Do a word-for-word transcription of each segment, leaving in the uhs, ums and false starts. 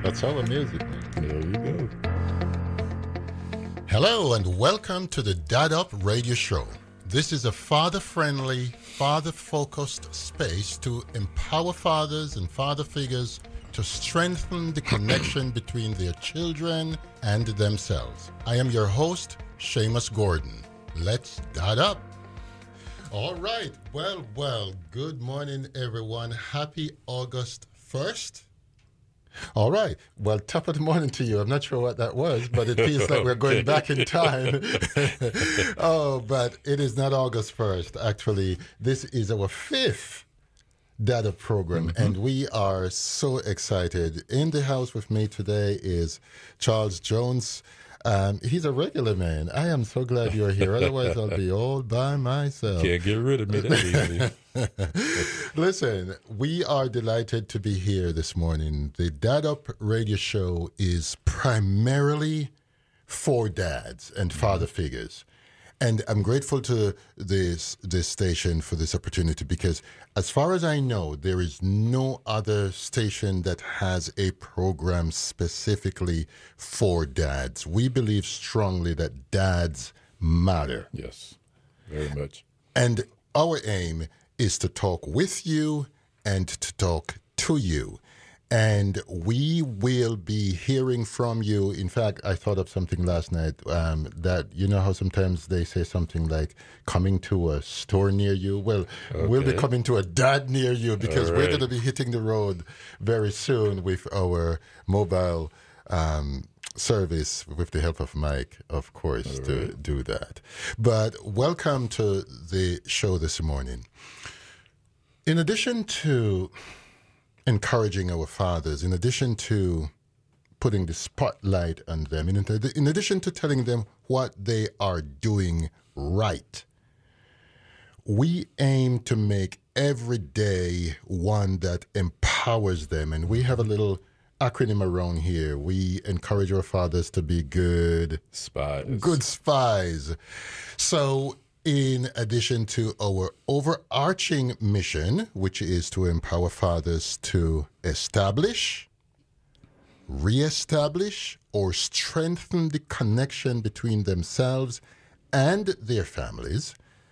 That's our music, man. There you go. Hello and welcome to the Dad Up Radio Show. This is a father-friendly, father-focused space to empower fathers and father figures to strengthen the connection between their children and themselves. I am your host, Seamus Gordon. Let's Dad Up. All right. Well, well, good morning, everyone. Happy August first. All right. Well, top of the morning to you. I'm not sure what that was, but it feels like we're going back in time. Oh, but it is not August first. Actually, this is our fifth Dad Up program, mm-hmm. and we are so excited. In the house with me today is Charles Jones. Um, he's a regular man. I am so glad you're here. Otherwise, I'll be all by myself. Can't get rid of me that easily. Listen, we are delighted to be here this morning. The Dad Up Radio Show is primarily for dads and father mm-hmm. figures. And I'm grateful to this this station for this opportunity because as far as I know, there is no other station that has a program specifically for dads. We believe strongly that dads matter. Yes, very much. And our aim is to talk with you and to talk to you. And we will be hearing from you. In fact, I thought of something last night um, that, you know how sometimes they say something like coming to a store near you? Well, okay. We'll be coming to a dad near you because right. we're going to be hitting the road very soon with our mobile um, service with the help of Mike, of course, All to right. do that. But welcome to the show this morning. In addition to encouraging our fathers, in addition to putting the spotlight on them, in, in addition to telling them what they are doing right, we aim to make every day one that empowers them. And we have a little acronym around here. We encourage our fathers to be good spies. Good spies. So in addition to our overarching mission, which is to empower fathers to establish, reestablish, or strengthen the connection between themselves and their families,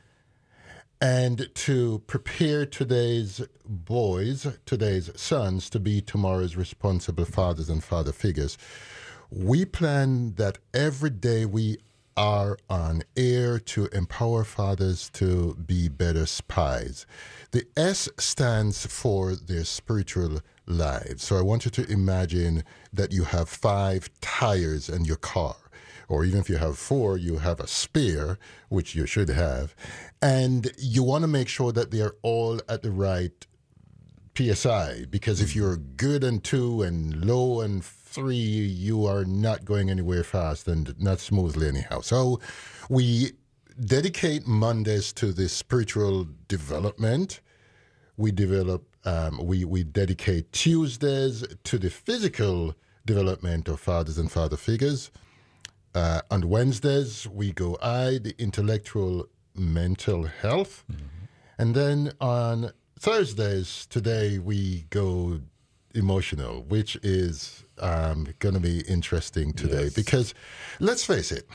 and to prepare today's boys, today's sons, to be tomorrow's responsible fathers and father figures, we plan that every day we are on air to empower fathers to be better spies. The S stands for their spiritual lives. So I want you to imagine that you have five tires in your car, or even if you have four, you have a spare, which you should have, and you want to make sure that they're all at the right P S I, because if you're good and two and low and three, you are not going anywhere fast and not smoothly anyhow. So we dedicate Mondays to the spiritual development. We develop, um, we, we dedicate Tuesdays to the physical development of fathers and father figures. Uh, on Wednesdays, we go I, the intellectual mental health. Mm-hmm. And then on Thursdays, today, we go emotional, which is um, going to be interesting today. Yes. Because let's face it,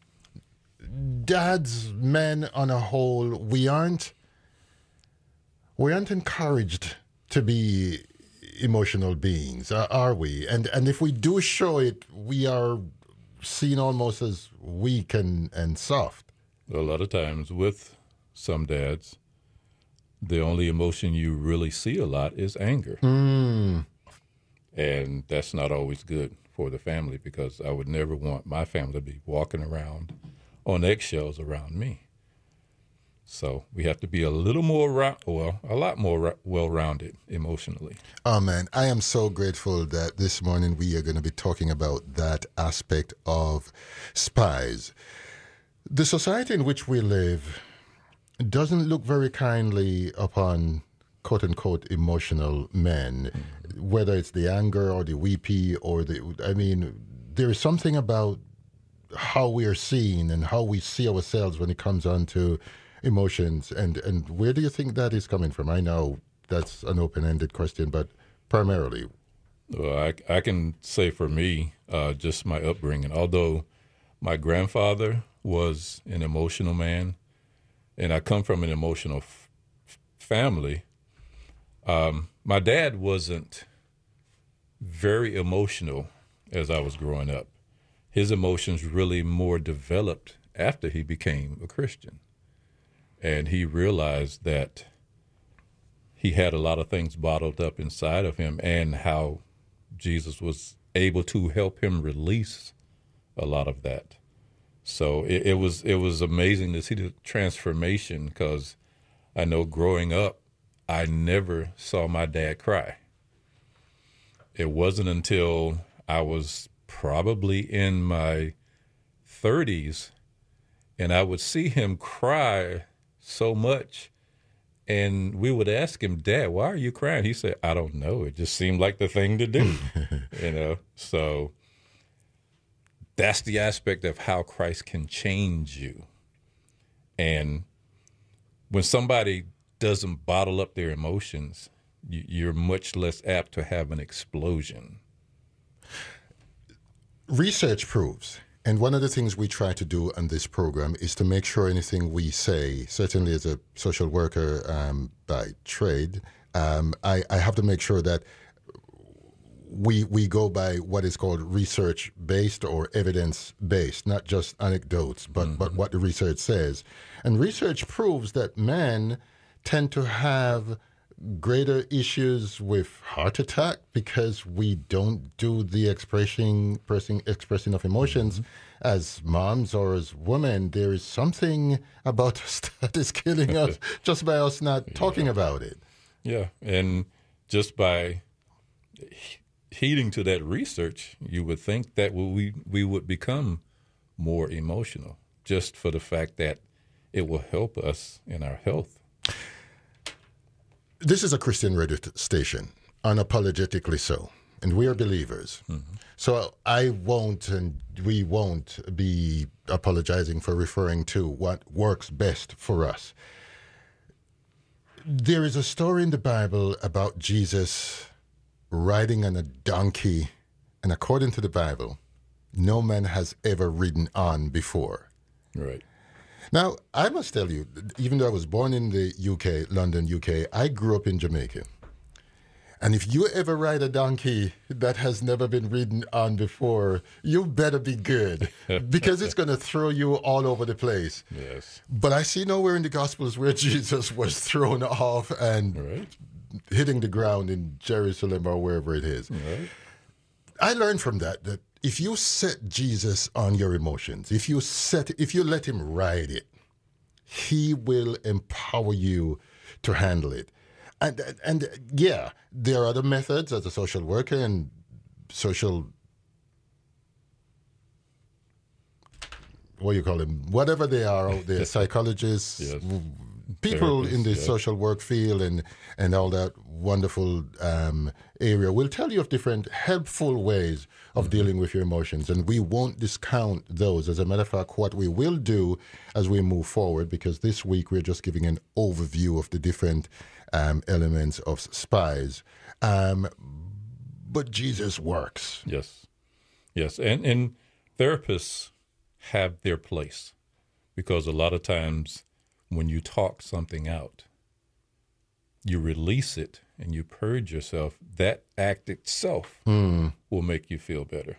dads, men on a whole, we aren't we aren't encouraged to be emotional beings, are we? And and if we do show it, we are seen almost as weak and, and soft. A lot of times with some dads, the only emotion you really see a lot is anger. Mm. And that's not always good for the family, because I would never want my family to be walking around on eggshells around me. So we have to be a little more, ra- well, a lot more ra- well-rounded emotionally. Oh, man, I am so grateful that this morning we are going to be talking about that aspect of spies. The society in which we live doesn't look very kindly upon quote-unquote emotional men, mm-hmm. whether it's the anger or the weepy or the, I mean, there is something about how we are seen and how we see ourselves when it comes on to emotions. And, and where do you think that is coming from? I know that's an open-ended question, but primarily, Well, I, I can say for me, uh, just my upbringing, although my grandfather was an emotional man, and I come from an emotional f- family, um, my dad wasn't very emotional as I was growing up. His emotions really more developed after he became a Christian. And he realized that he had a lot of things bottled up inside of him, and how Jesus was able to help him release a lot of that. So it, it was it was amazing to see the transformation, because I know growing up, I never saw my dad cry. It wasn't until I was probably in my thirties, and I would see him cry so much, and we would ask him, "Dad, why are you crying?" He said, "I don't know. It just seemed like the thing to do." You know, so that's the aspect of how Christ can change you. And when somebody doesn't bottle up their emotions, you're much less apt to have an explosion. Research proves, and one of the things we try to do on this program is to make sure anything we say, certainly as a social worker um, by trade, um, I, I have to make sure that we we go by what is called research-based or evidence-based, not just anecdotes, but, mm-hmm. but what the research says. And research proves that men tend to have greater issues with heart attack because we don't do the expressing, expressing, expressing of emotions. Mm-hmm. As moms or as women, there is something about us that is killing us just by us not yeah. talking about it. Yeah, and just by heeding to that research, you would think that we we would become more emotional, just for the fact that it will help us in our health. This is a Christian radio t- station, unapologetically so, and we are believers. Mm-hmm. So I won't, and we won't be apologizing for referring to what works best for us. There is a story in the Bible about Jesus riding on a donkey, and according to the Bible, no man has ever ridden on before. Right. Now, I must tell you, even though I was born in the U K, London, U K, I grew up in Jamaica. And if you ever ride a donkey that has never been ridden on before, you better be good, because it's going to throw you all over the place. Yes. But I see nowhere in the Gospels where Jesus was thrown off and right. hitting the ground in Jerusalem or wherever it is. Right. I learned from that that if you set Jesus on your emotions, if you set, if you let him ride it, he will empower you to handle it. And, and yeah, there are other methods as a social worker and social, what do you call them, whatever they are out there, psychologists, yes. people Therapists, in the yeah. social work field and, and all that wonderful um, area will tell you of different helpful ways of mm-hmm. dealing with your emotions. And we won't discount those. As a matter of fact, what we will do as we move forward, because this week we're just giving an overview of the different um, elements of SPIES. Um, but Jesus works. Yes. Yes. And, and therapists have their place, because a lot of times when you talk something out, you release it and you purge yourself. That act itself mm. will make you feel better.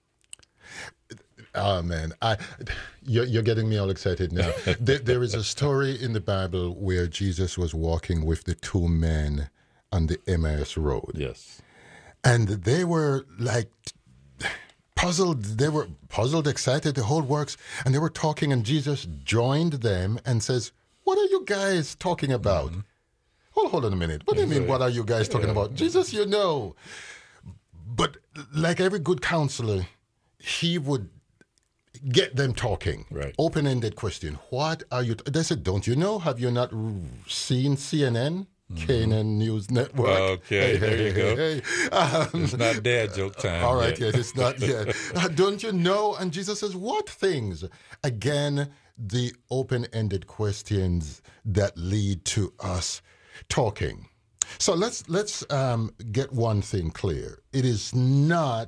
Oh, man. I, you're, you're getting me all excited now. there, there is a story in the Bible where Jesus was walking with the two men on the Emmaus Road. Yes. And they were like puzzled. They were puzzled, excited, the whole works. And they were talking, and Jesus joined them and says, "What are you guys talking about?" Mm-hmm. Hold, hold on a minute. What do you mean, what are you guys talking yeah. about? Jesus, you know. But like every good counselor, he would get them talking. Right. Open-ended question. What are you... T-? They said, don't you know? Have you not seen C N N? Mm-hmm. Canaan News Network. Okay, hey, there hey, you go. Hey, hey. Um, it's not dad joke time. All right, yet. yeah, it's not yet. Uh, don't you know? And Jesus says, what things? Again, the open-ended questions that lead to us talking. So let's let's um, get one thing clear. It is not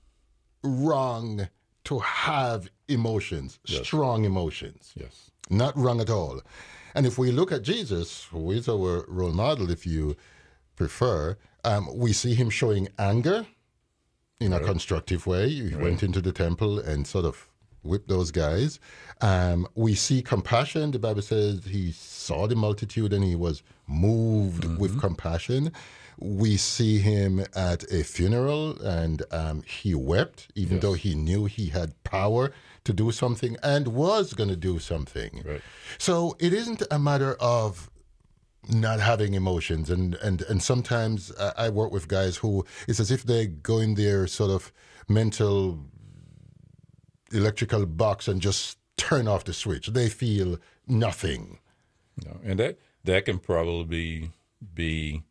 wrong to have emotions, Yes. strong emotions. Yes. Not wrong at all. And if we look at Jesus, who is our role model, if you prefer, um, we see him showing anger in Right. a constructive way. He Right. went into the temple and sort of whipped those guys. Um, we see compassion. The Bible says he saw the multitude and he was moved Mm-hmm. with compassion. We see him at a funeral and um, he wept, even Yes. though he knew he had power to do something and was going to do something. Right. So it isn't a matter of not having emotions. And, and, and sometimes I I work with guys who it's as if they go in their sort of mental electrical box and just turn off the switch. They feel nothing. No, and that that can probably be be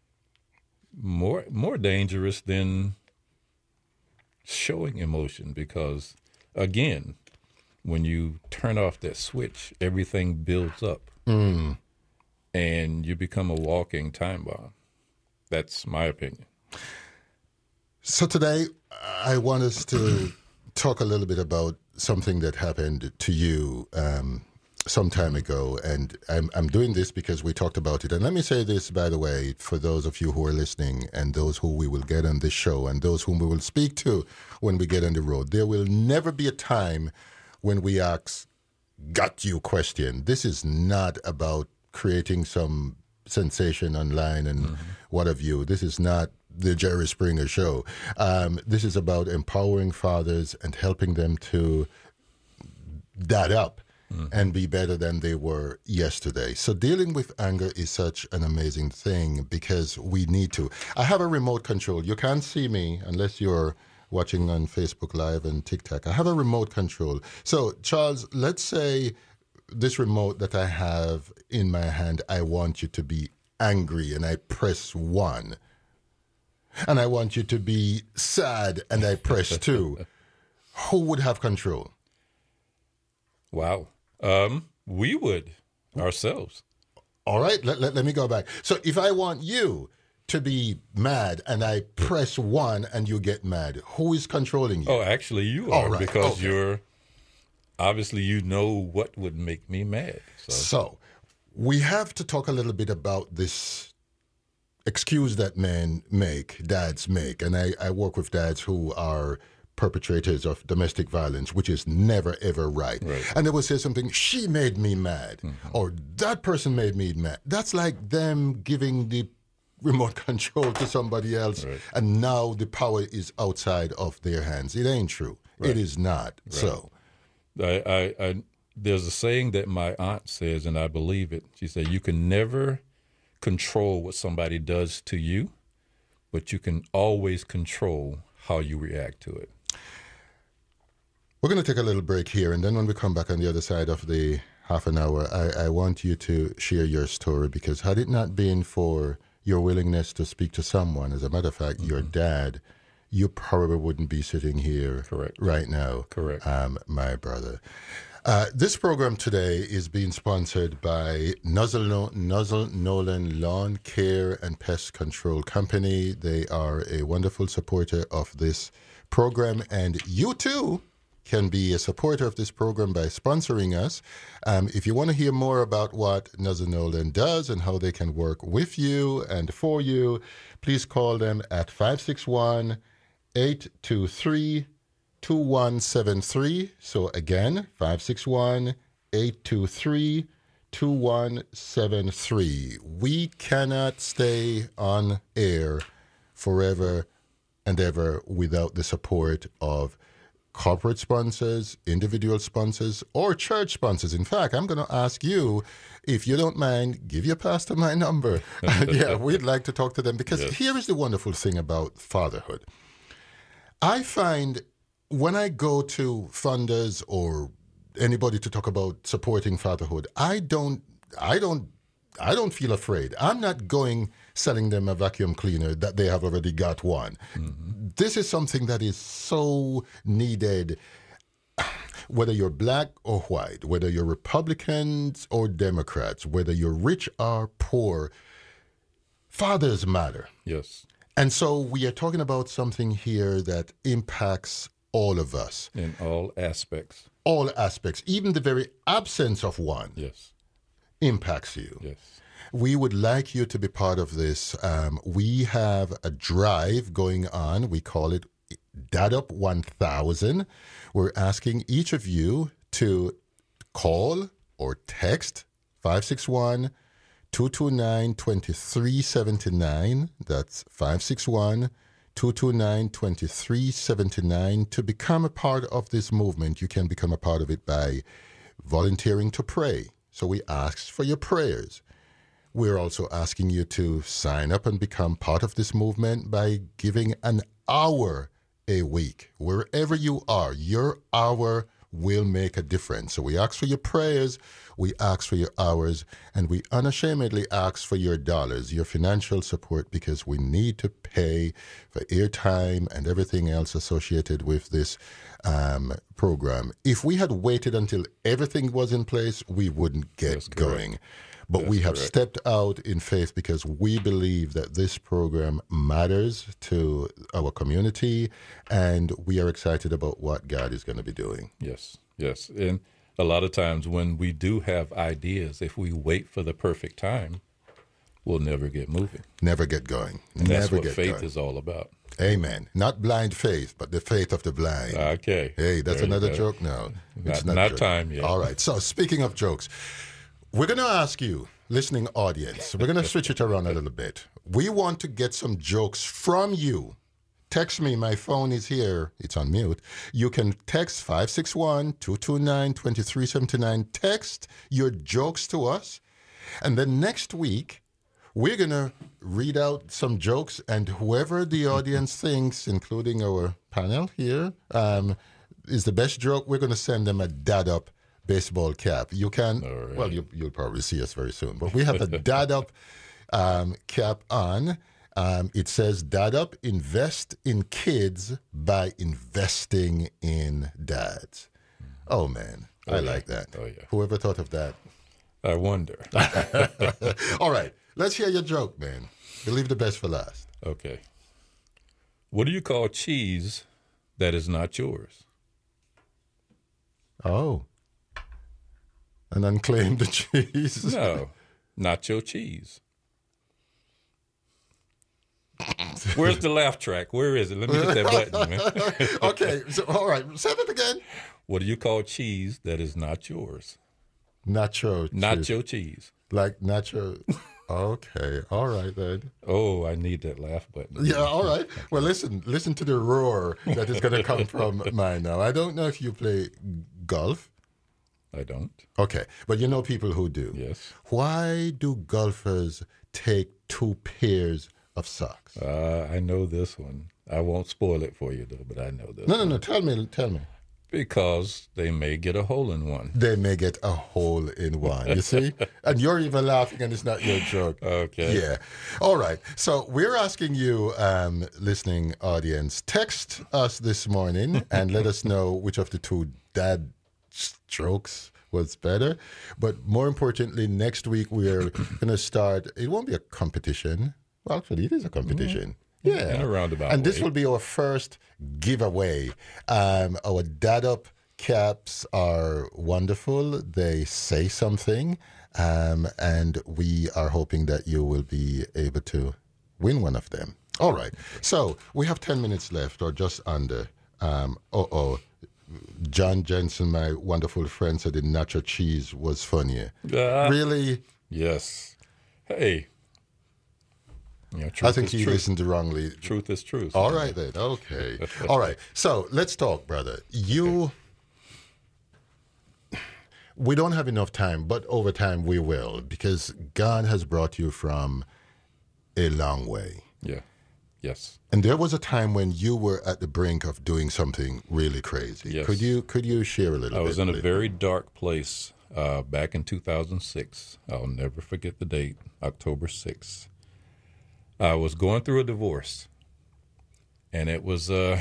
more more dangerous than showing emotion because again, when you turn off that switch, everything builds up, Mm. and you become a walking time bomb. That's my opinion. So today, I want us to talk a little bit about something that happened to you um, some time ago. And I'm, I'm doing this because we talked about it. And let me say this, by the way, for those of you who are listening and those who we will get on this show and those whom we will speak to when we get on the road, there will never be a time when we ask, got you question. This is not about creating some sensation online and mm-hmm. what have you. This is not the Jerry Springer show. Um, this is about empowering fathers and helping them to dad up mm-hmm. and be better than they were yesterday. So dealing with anger is such an amazing thing because we need to. I have a remote control. You can't see me unless you're watching on Facebook Live and TikTok. I have a remote control. So, Charles, let's say this remote that I have in my hand, I want you to be angry and I press one. And I want you to be sad and I press two. Who would have control? Wow. Um, we would ourselves. All right, let, let, let me go back. So if I want you to be mad and I press one and you get mad, who is controlling you? Oh, actually you are, oh, right. because okay. you're obviously you know what would make me mad. So. so we have to talk a little bit about this excuse that men make, dads make. And I, I work with dads who are perpetrators of domestic violence, which is never, ever right. right. And they will say something, she made me mad, mm-hmm. or that person made me mad. That's like them giving the remote control to somebody else, right. and now the power is outside of their hands. It ain't true. Right. It is not. Right. So, I, I, I, there's a saying that my aunt says, and I believe it. She said, you can never control what somebody does to you, but you can always control how you react to it. We're going to take a little break here, and then when we come back on the other side of the half an hour, I, I want you to share your story, because had it not been for your willingness to speak to someone, as a matter of fact, mm-hmm. your dad, you probably wouldn't be sitting here Correct. right now. Correct. Um, my brother. Uh, this program today is being sponsored by Nuzzle, Nuzzle Nolan Lawn Care and Pest Control Company. They are a wonderful supporter of this program, and you too can be a supporter of this program by sponsoring us. Um, if you want to hear more about what Nuzzle Nolan does and how they can work with you and for you, please call them at five six one, eight two three, two one seven three. So again, five six one, eight two three, two one seven three. We cannot stay on air forever and ever without the support of corporate sponsors, individual sponsors, or church sponsors. In fact, I'm going to ask you, if you don't mind, give your pastor my number. Yeah, we'd like to talk to them, because yes. here is the wonderful thing about fatherhood. I find when I go to funders or anybody to talk about supporting fatherhood, I don't, I don't, I don't feel afraid. I'm not going selling them a vacuum cleaner that they have already got one. Mm-hmm. This is something that is so needed, whether you're black or white, whether you're Republicans or Democrats, whether you're rich or poor. Fathers matter. Yes. And so we are talking about something here that impacts all of us. In all aspects. All aspects. Even the very absence of one Yes. impacts you. Yes. We would like you to be part of this. Um, we have a drive going on. We call it Dad Up one thousand. We're asking each of you to call or text five six one, two two nine, two three seven nine. That's five six one, two two nine, two three seven nine. To become a part of this movement, you can become a part of it by volunteering to pray. So we ask for your prayers. We're also asking you to sign up and become part of this movement by giving an hour a week. Wherever you are, your hour will make a difference. So we ask for your prayers, we ask for your hours, and we unashamedly ask for your dollars, your financial support, because we need to pay for airtime and everything else associated with this um, program. If we had waited until everything was in place, we wouldn't get That's correct. going. But That's we have correct. stepped out in faith because we believe that this program matters to our community, and we are excited about what God is going to be doing. Yes. Yes. And a lot of times when we do have ideas, if we wait for the perfect time, we'll never get moving. Never get going. And that's Never what get faith going. is all about. Amen. Not blind faith, but the faith of the blind. Okay. Hey, that's There you another go. joke now. Not- not joke. time yet. All right. So speaking of jokes, we're going to ask you, listening audience, we're going to switch it around a little bit. We want to get some jokes from you. Text me. My phone is here. It's on mute. You can text five six one, two two nine, two three seven nine. Text your jokes to us. And then next week, we're going to read out some jokes, and whoever the audience thinks, including our panel here, um, is the best joke, we're going to send them a Dad Up baseball cap. You can, All right. well, you, you'll probably see us very soon, but we have a Dad Up um, cap on. Um, it says, Dad Up, invest in kids by investing in dads. Oh, man. I Oh, yeah. like that. Oh, yeah. Whoever thought of that? I wonder. All right. Let's hear your joke, man. Believe the best for last. Okay. What do you call cheese that is not yours? Oh. An unclaimed cheese. No, nacho cheese. Where's the laugh track? Where is it? Let me hit that button, man. Okay. So, all right. Say that again. What do you call cheese that is not yours? Nacho cheese. Nacho cheese. Like nacho. Okay. All right, then. Oh, I need that laugh button. Yeah, all right. Well, listen, listen to the roar that is going to come from mine now. I don't know if you play golf. I don't. Okay, but you know people who do. Yes. Why do golfers take two pairs of socks? Uh, I know this one. I won't spoil it for you, though, but I know this No, no, one. no. Tell me, tell me. Because they may get a hole in one. They may get a hole in one, you see? And you're even laughing and it's not your joke. Okay. Yeah. All right. So we're asking you, um, listening audience, text us this morning and let us know which of the two dad jokes was better. But more importantly, next week we're going to start, it won't be a competition. Well, actually, it is a competition. Yeah. In a roundabout And this way. will be our first giveaway. Um, our Dad Up caps are wonderful. They say something. Um, and we are hoping that you will be able to win one of them. All right. So we have ten minutes left, or just under. Um, uh-oh. John Jensen, my wonderful friend, said the nacho cheese was funny. Ah, Really? yes. Hey. You know, I truth think is he truth. listened wrongly. Truth is truth. All right, then. Okay. All right. So let's talk, brother. You, we don't have enough time, but over time we will, because God has brought you from a long way. Yeah. Yes. And there was a time when you were at the brink of doing something really crazy. Yes. Could you could you share a little I bit? was in a please? very dark place uh, back in two thousand six. I'll never forget the date, October sixth. I was going through a divorce, and it was uh,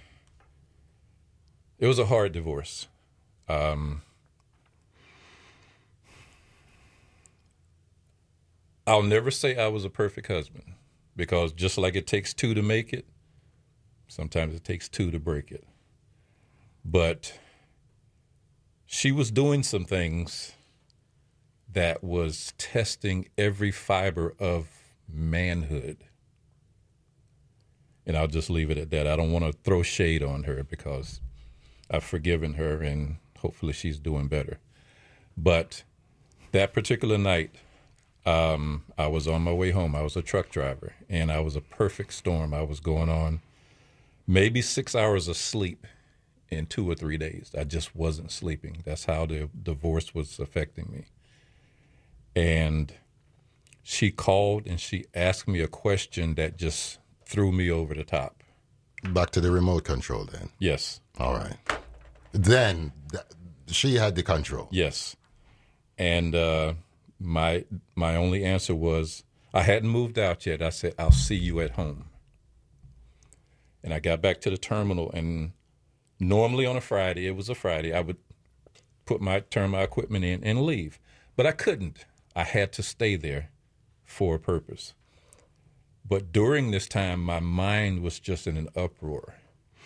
it was a hard divorce. Um, I'll never say I was a perfect husband, because just like it takes two to make it, sometimes it takes two to break it. But she was doing some things that was testing every fiber of manhood. And I'll just leave it at that. I don't want to throw shade on her, because I've forgiven her and hopefully she's doing better. But that particular night, um, I was on my way home. I was a truck driver, and I was a perfect storm. I was going on maybe six hours of sleep in two or three days. I just wasn't sleeping. That's how the divorce was affecting me. And she called and she asked me a question that just threw me over the top. Back to the remote control then. Yes. All right. Then th- she had the control. Yes. And uh, my my only answer was, I hadn't moved out yet. I said, I'll see you at home. And I got back to the terminal, and normally on a Friday, it was a Friday, I would put my turn my equipment in and leave. But I couldn't. I had to stay there for a purpose. But during this time, my mind was just in an uproar.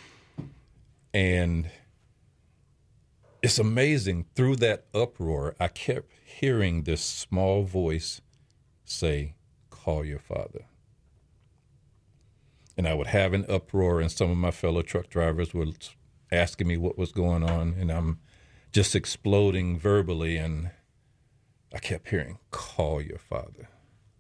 And it's amazing, through that uproar, I kept hearing this small voice say, call your father. And I would have an uproar, and some of my fellow truck drivers were asking me what was going on, and I'm just exploding verbally, and I kept hearing, call your father.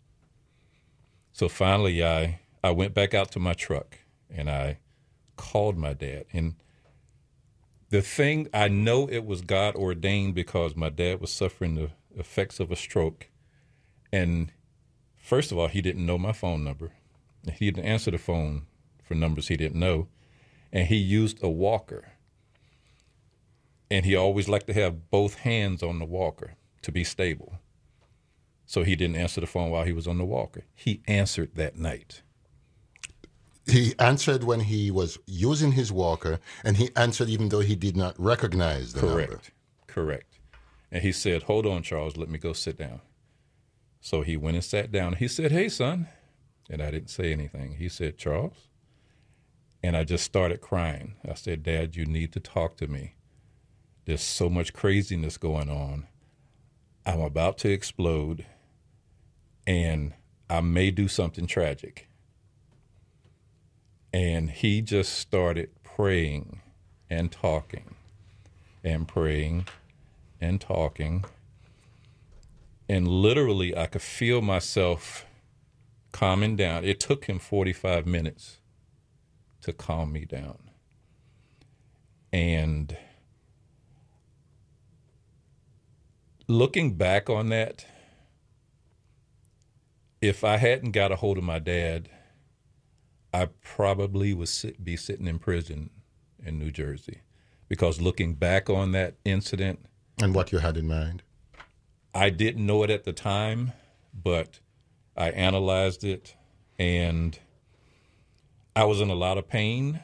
So finally, I, I went back out to my truck, and I called my dad. And the thing, I know it was God ordained, because my dad was suffering the effects of a stroke. And first of all, he didn't know my phone number. He didn't answer the phone for numbers he didn't know. And he used a walker. And he always liked to have both hands on the walker to be stable. So he didn't answer the phone while he was on the walker. He answered that night. He answered when he was using his walker, and he answered even though he did not recognize the Correct. number. Correct. And he said, hold on, Charles, let me go sit down. So he went and sat down. He said, hey, son. And I didn't say anything. He said, Charles. And I just started crying. I said, Dad, you need to talk to me. There's so much craziness going on. I'm about to explode, and I may do something tragic. And he just started praying and talking and praying and talking. And literally, I could feel myself calming down. It took him forty-five minutes to calm me down. And looking back on that, if I hadn't got a hold of my dad, I probably would sit, be sitting in prison in New Jersey. Because looking back on that incident... And what you had in mind? I didn't know it at the time, but I analyzed it, and I was in a lot of pain,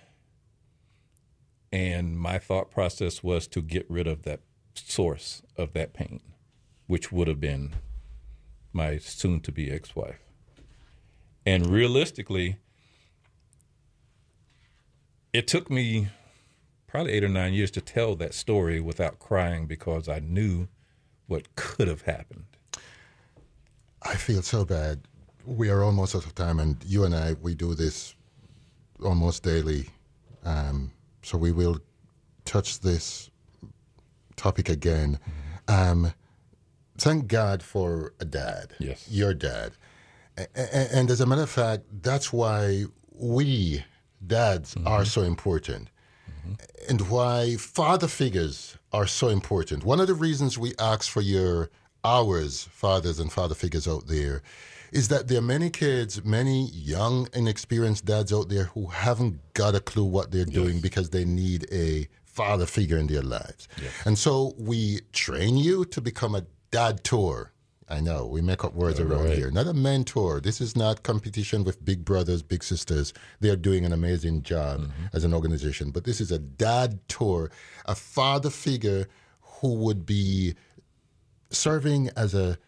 and my thought process was to get rid of that source of that pain, which would have been my soon-to-be ex-wife. And realistically, it took me probably eight or nine years to tell that story without crying, because I knew what could have happened. I feel so bad. We are almost out of time, and you and I, we do this almost daily. Um, so we will touch this topic again. Mm-hmm. Um, thank God for a dad. Yes. Your dad. And, and as a matter of fact, that's why we dads mm-hmm. are so important. Mm-hmm. And why father figures are so important. One of the reasons we ask for your ours, fathers and father figures out there, is that there are many kids, many young, inexperienced dads out there who haven't got a clue what they're doing yes. because they need a father figure in their lives. Yes. And so we train you to become a dad-tor. I know, we make up words All around right. here. Not a mentor. This is not competition with big brothers, big sisters. They are doing an amazing job mm-hmm. as an organization. But this is a dad-tor, a father figure who would be serving as a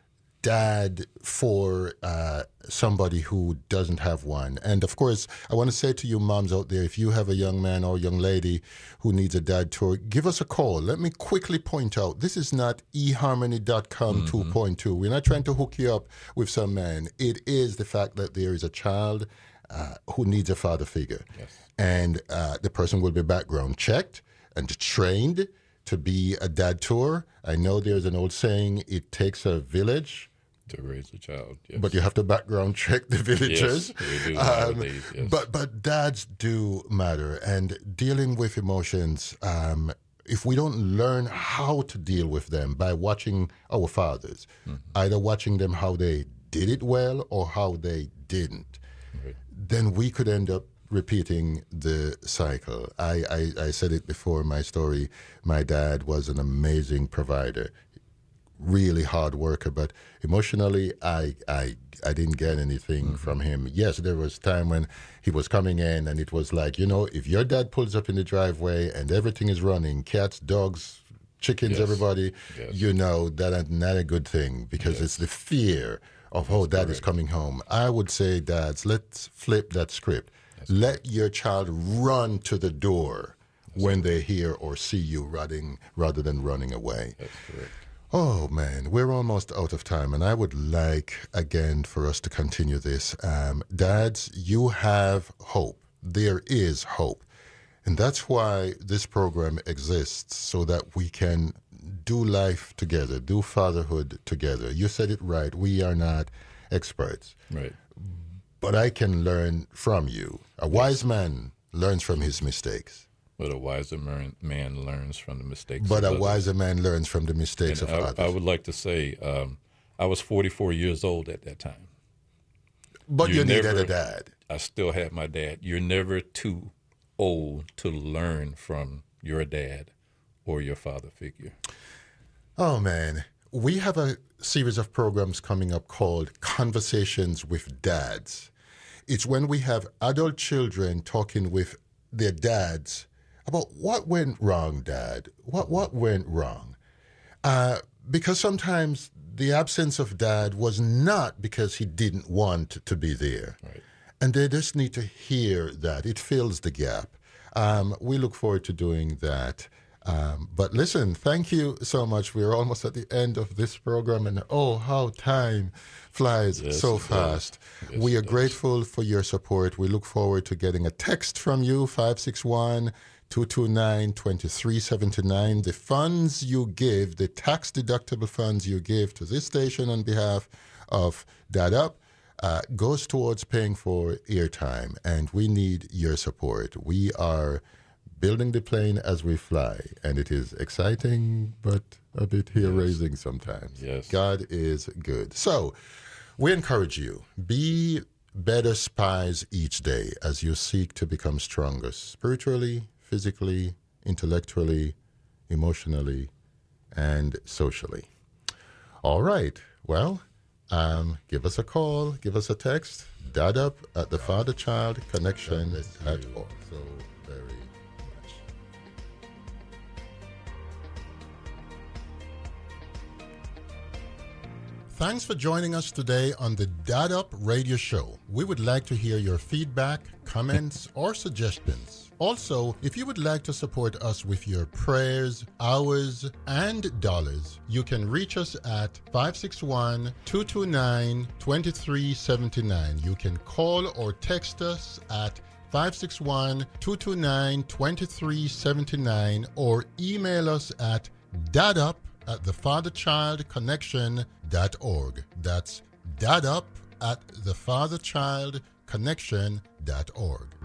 dad for uh, somebody who doesn't have one. And of course, I want to say to you moms out there, if you have a young man or young lady who needs a dad tour, give us a call. Let me quickly point out, this is not e harmony dot com mm-hmm. two point two. We're not trying to hook you up with some man. It is the fact that there is a child uh, who needs a father figure. Yes. And uh, the person will be background checked and trained to be a dad tour. I know there's an old saying, it takes a village to raise a child, yes. But you have to background check the villagers. Yes, we do um, nowadays, yes. But but dads do matter, and dealing with emotions. Um, if we don't learn how to deal with them by watching our fathers, mm-hmm. either watching them how they did it well or how they didn't, right. then we could end up repeating the cycle. I, I, I said it before, my story. My dad was an amazing provider, really hard worker, but emotionally, I I, I didn't get anything mm-hmm. from him. Yes, there was time when he was coming in and it was like, you know, if your dad pulls up in the driveway and everything is running, cats, dogs, chickens, yes. everybody, yes. you know, that's not a good thing because yes. it's the fear of, oh, dad is coming home. I would say, dads, let's flip that script. That's Let correct. Your child run to the door That's when correct. They hear or see you running rather than running away. That's correct. Oh, man, we're almost out of time, and I would like, again, for us to continue this. Um, dads, you have hope. There is hope. And that's why this program exists, so that we can do life together, do fatherhood together. You said it right. We are not experts. Right. But I can learn from you. A wise man learns from his mistakes. But a wiser man, man learns from the mistakes But of a others. wiser man learns from the mistakes and of I, others. I would like to say um, I was forty-four years old at that time. But you You're needed never, a dad. I still had my dad. You're never too old to learn from your dad or your father figure. Oh, man. We have a series of programs coming up called Conversations with Dads. It's when we have adult children talking with their dads about what went wrong, Dad. What what went wrong? Uh, because sometimes the absence of dad was not because he didn't want to be there. Right. And they just need to hear that. It fills the gap. Um, we look forward to doing that. Um, but listen, thank you so much. We're almost at the end of this program, and oh, how time flies yes, so fast. Yes, we are grateful for your support. We look forward to getting a text from you, five six one, two two nine, two three seven nine. The funds you give, the tax-deductible funds you give to this station on behalf of Dad Up, uh, goes towards paying for airtime, and we need your support. We are building the plane as we fly, and it is exciting, but a bit hair-raising yes. sometimes. Yes. God is good. So we encourage you, be better spies each day as you seek to become stronger spiritually, physically, intellectually, emotionally, and socially. All right. Well, um, give us a call, give us a text, dadup at the father child connection dot org. So very much. Thanks for joining us today on the Dad Up Radio Show. We would like to hear your feedback, comments, or suggestions. Also, if you would like to support us with your prayers, hours, and dollars, you can reach us at five six one, two two nine, two three seven nine. You can call or text us at five six one, two two nine, two three seven nine or email us at dadup at the father child connection dot org. That's dadup at the father child connection dot org.